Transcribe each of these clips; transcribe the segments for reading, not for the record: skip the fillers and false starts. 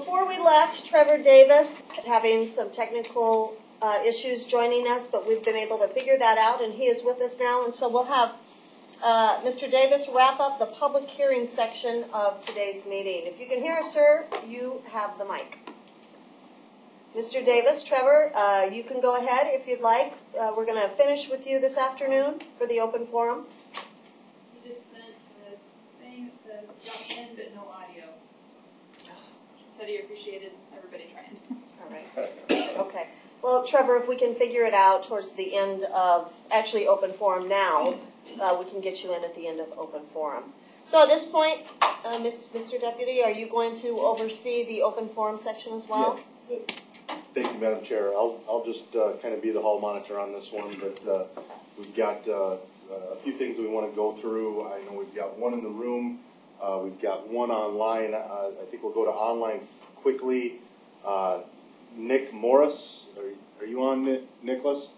before we left, Trevor Davis having some technical issues joining us, but we've been able to figure that out, and he is with us now. And so we'll have Mr. Davis wrap up the public hearing section of today's meeting. If you can hear us, sir, you have the mic. Mr. Davis, Trevor, you can go ahead if you'd like. We're going to finish with you this afternoon for the open forum. He just sent a thing that says jump in but no audio. Said he appreciated everybody trying. All right. Okay. Well, Trevor, if we can figure it out towards the end of actually open forum now, we can get you in at the end of open forum. So at this point, Mr. Deputy, are you going to oversee the open forum section as well? Yeah. Thank you, Madam Chair. I'll just kind of be the hall monitor on this one, but we've got a few things that we want to go through. I know we've got one in the room. We've got one online. I think we'll go to online quickly. Nick Morris, are you on, Nicholas?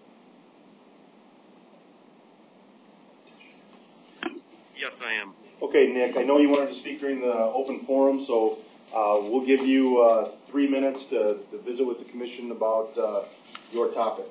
Yes, I am. Okay, Nick, I know you wanted to speak during the open forum, so we'll give you 3 minutes to visit with the commission about your topic.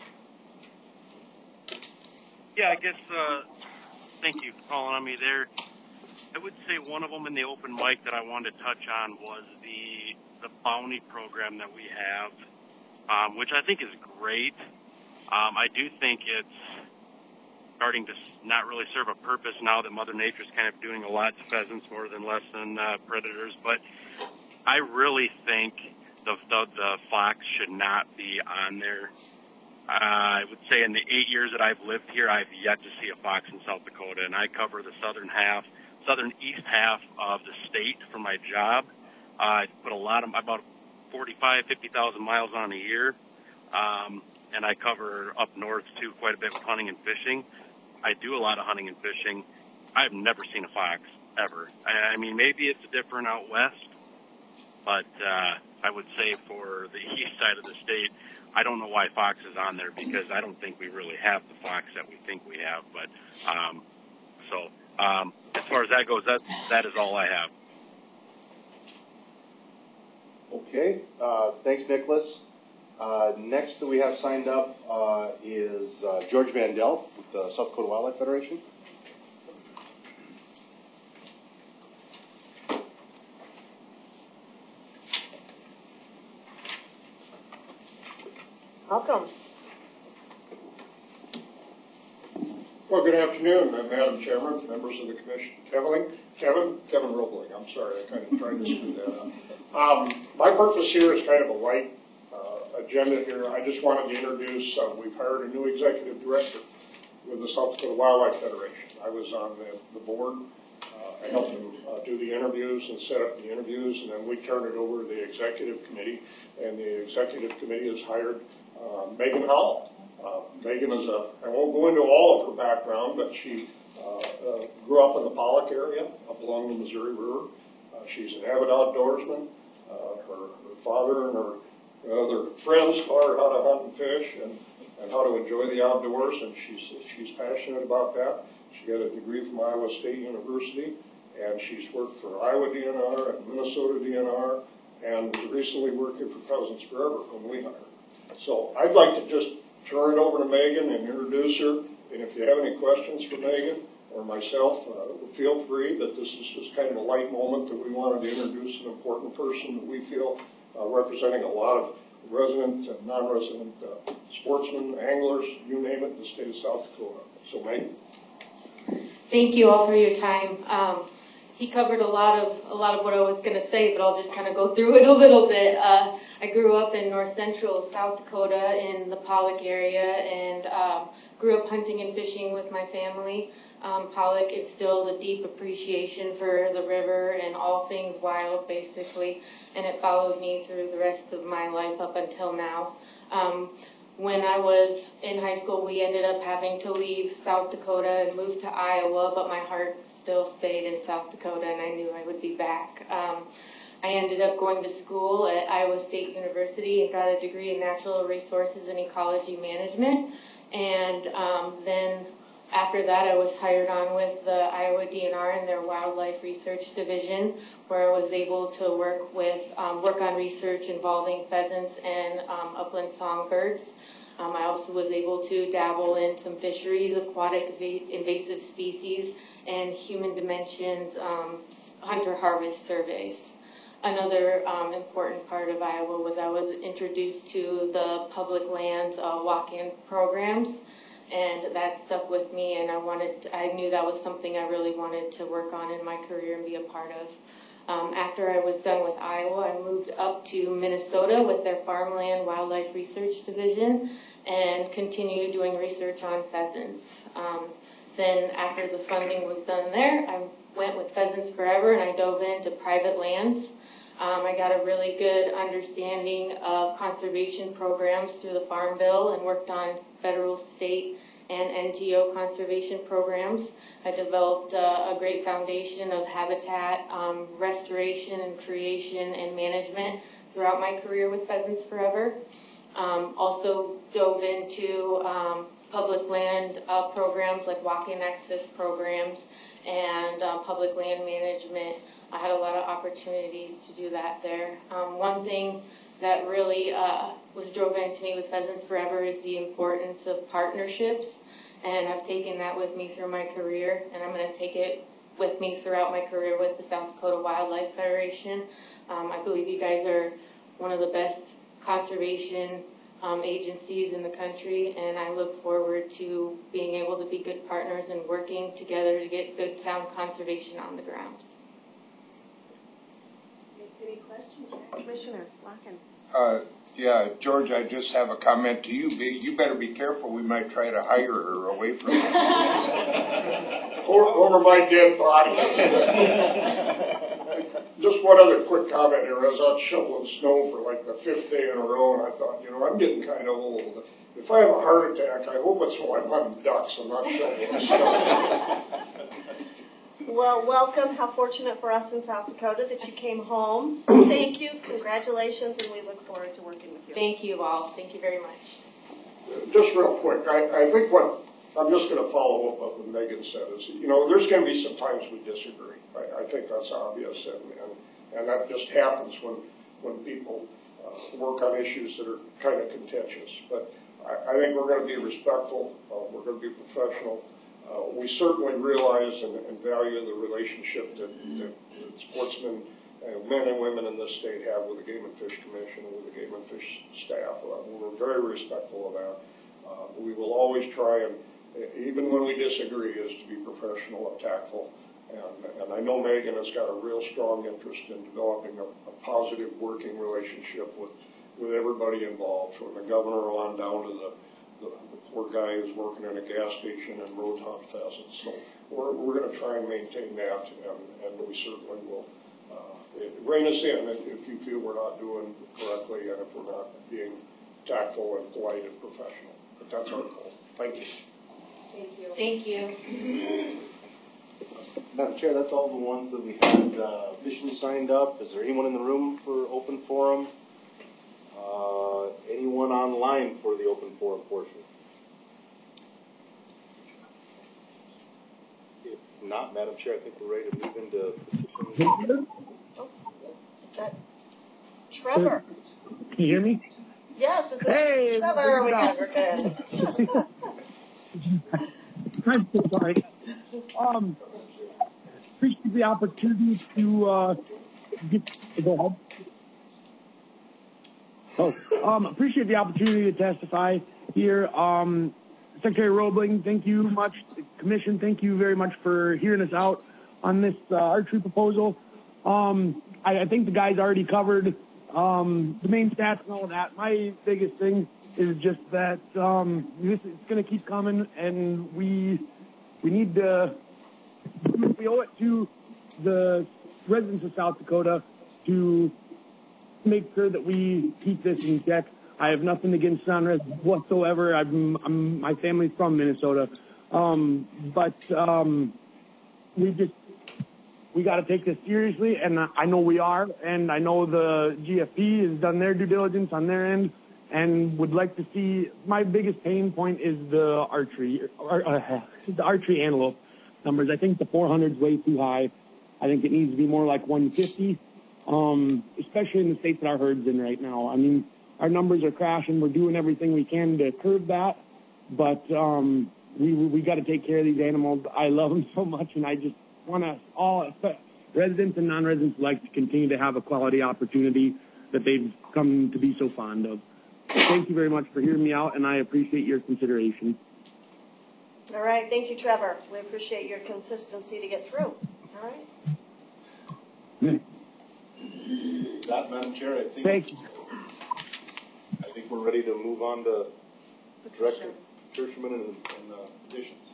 Yeah, I guess, thank you for calling on me there. I would say one of them in the open mic that I wanted to touch on was the bounty program that we have, which I think is great. I do think it's starting to not really serve a purpose now that Mother Nature's kind of doing a lot to pheasants more than less than predators. But I really think the fox should not be on there. I would say in the 8 years that I've lived here, I've yet to see a fox in South Dakota, and I cover the southern east half of the state for my job. I put about 50,000 miles on a year, and I cover up north too quite a bit with hunting and fishing. I do a lot of hunting and fishing. I've never seen a fox ever. I mean, maybe it's different out west, but I would say for the east side of the state, I don't know why fox is on there because I don't think we really have the fox that we think we have. But as far as that goes, that is all I have. Okay, thanks, Nicholas. Next that we have signed up is George Vandell with the South Dakota Wildlife Federation. Welcome. Well, good afternoon, Madam Chairman, members of the Commission. Kevin Roebling. I'm sorry, I kind of tried to screw that up. My purpose here is kind of a light agenda here. I just wanted to introduce, we've hired a new executive director with the South Dakota Wildlife Federation. I was on the board. I helped them do the interviews and set up the interviews, and then we turned it over to the executive committee, and the executive committee has hired Megan Howell. Megan is I won't go into all of her background, but she grew up in the Pollock area up along the Missouri River. She's an avid outdoorsman. Her father and her other friends taught her how to hunt and fish and how to enjoy the outdoors, and she's passionate about that. She got a degree from Iowa State University, and she's worked for Iowa DNR and Minnesota DNR, and was recently working for Pheasants Forever when we hired her. So I'd like to just turn it over to Megan and introduce her, and if you have any questions for Megan or myself, feel free, but this is just kind of a light moment that we wanted to introduce an important person that we feel representing a lot of resident and non-resident sportsmen, anglers, you name it, in the state of South Dakota. So Megan. Thank you all for your time. He covered a lot of what I was going to say, but I'll just kind of go through it a little bit. I grew up in north central South Dakota in the Pollock area, and grew up hunting and fishing with my family. Pollock instilled a deep appreciation for the river and all things wild, basically, and it followed me through the rest of my life up until now. When I was in high school, we ended up having to leave South Dakota and move to Iowa, but my heart still stayed in South Dakota, and I knew I would be back. I ended up going to school at Iowa State University and got a degree in natural resources and ecology management, and then After that, I was hired on with the Iowa DNR in their Wildlife Research Division, where I was able to work on research involving pheasants and upland songbirds. I also was able to dabble in some fisheries, aquatic invasive species, and human dimensions hunter-harvest surveys. Another important part of Iowa was I was introduced to the public lands walk-in programs, and that stuck with me, and I knew that was something I really wanted to work on in my career and be a part of. After I was done with Iowa, I moved up to Minnesota with their Farmland Wildlife Research Division and continued doing research on pheasants. Then after the funding was done there, I went with Pheasants Forever and I dove into private lands. I got a really good understanding of conservation programs through the Farm Bill and worked on federal, state, and NGO conservation programs. I developed a great foundation of habitat restoration and creation and management throughout my career with Pheasants Forever. Also dove into public land programs like walk-in access programs and public land management. I had a lot of opportunities to do that there. One thing that really was drove into me with Pheasants Forever is the importance of partnerships, and I've taken that with me through my career, and I'm going to take it with me throughout my career with the South Dakota Wildlife Federation. I believe you guys are one of the best conservation agencies in the country, and I look forward to being able to be good partners and working together to get good, sound conservation on the ground. Any questions? Commissioner Locken. Yeah, George, I just have a comment to you. You better be careful. We might try to hire her away from you. over my dead body. Just one other quick comment here. I was out shoveling snow for like the 5th day in a row, and I thought, I'm getting kind of old. If I have a heart attack, I hope it's while I'm hunting ducks and not shoveling snow. Well, welcome. How fortunate for us in South Dakota that you came home. So thank you, congratulations, and we look forward to working with you. Thank you all. Thank you very much. Just real quick, I think I'm just going to follow up on what Megan said is, there's going to be some times we disagree. I think that's obvious, and that just happens when people work on issues that are kind of contentious. But I think we're going to be respectful. We're going to be professional. We certainly realize and value the relationship that sportsmen, men and women in this state have with the Game and Fish Commission and with the Game and Fish staff. We're very respectful of that. We will always try, and even when we disagree, is to be professional and tactful. And I know Megan has got a real strong interest in developing a positive working relationship with everybody involved, from the governor on down to the poor guy who's working in a gas station and road hunt pheasants. So we're going to try and maintain that, and we certainly will. Rein us in if you feel we're not doing correctly and if we're not being tactful and polite and professional. But that's our goal. Thank you. Thank you. Thank you. Madam Chair, that's all the ones that we had officially signed up. Is there anyone in the room for open forum? Anyone online for the open forum portion? If not, Madam Chair, I think we're ready to move into. Is that Trevor? Can you hear me? Yes, this is Trevor. We got it. We're good. I'm so sorry. Appreciate the opportunity to go ahead. Appreciate the opportunity to testify here. Secretary Roebling, thank you much. Commission, thank you very much for hearing us out on this archery proposal. I think the guys already covered the main stats and all of that. My biggest thing is just that this is going to keep coming, and we need to. We owe it to the residents of South Dakota to make sure that we keep this in check. I have nothing against non-residents whatsoever. My family's from Minnesota, but we got to take this seriously, and I know we are, and I know the GFP has done their due diligence on their end, and would like to see. My biggest pain point is the archery, the archery antelope numbers. I think the 400 is way too high. I think it needs to be more like 150, especially in the states that our herd's in right now. I mean, our numbers are crashing. We're doing everything we can to curb that, but we got to take care of these animals. I love them so much, and I just want to all residents and non-residents like to continue to have a quality opportunity that they've come to be so fond of. Thank you very much for hearing me out, and I appreciate your consideration. All right, thank you, Trevor. We appreciate your consistency to get through. All right. That, Madam Chair, I Thank you. think we're ready to move on to Director Petitions. Churchman and additions.